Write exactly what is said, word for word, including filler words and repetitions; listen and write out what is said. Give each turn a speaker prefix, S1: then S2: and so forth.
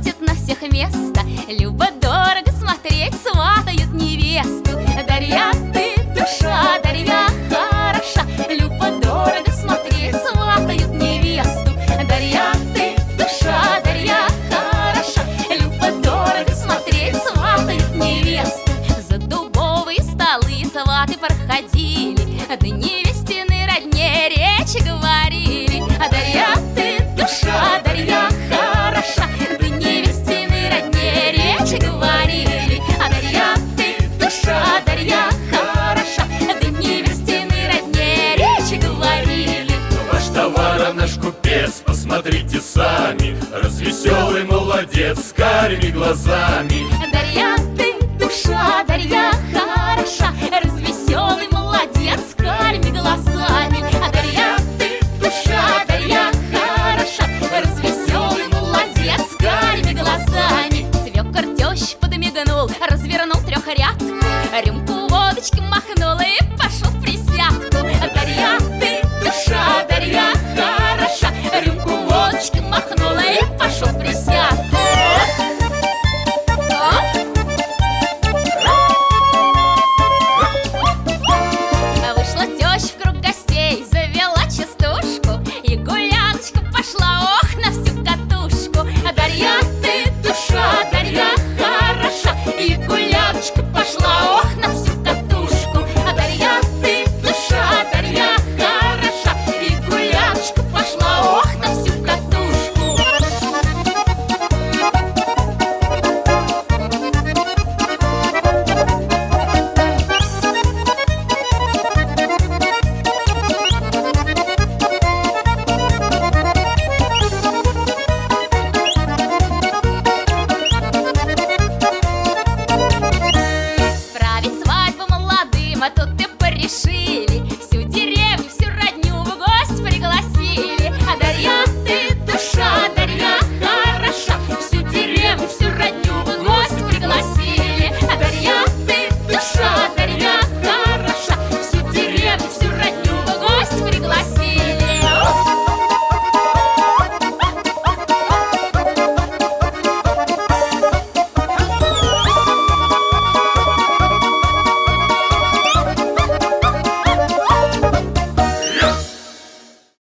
S1: хватит на всех места. Любо-дорого смотреть, сватают невесту. Дарья, ты душа, Дарья хороша. Любо-дорого смотреть, сватают невесту. Дарья, ты душа, Дарья хороша. Любо-дорого смотреть, сватают невесту. За дубовые столы сваты проходили, да невестины родне речи говорили. А Дарья, ты душа, Дарья хороша. Да невестины родне речи говорили. А Дарья, ты душа, Дарья хороша. Да невестины родне речи говорили.
S2: Ваш товар, наш купец, посмотрите сами. Развеселый молодец с карими глазами.
S1: Дарья, ты душа, Дарья хороша. Развеселый молодец с карими глазами. А Дарья, ты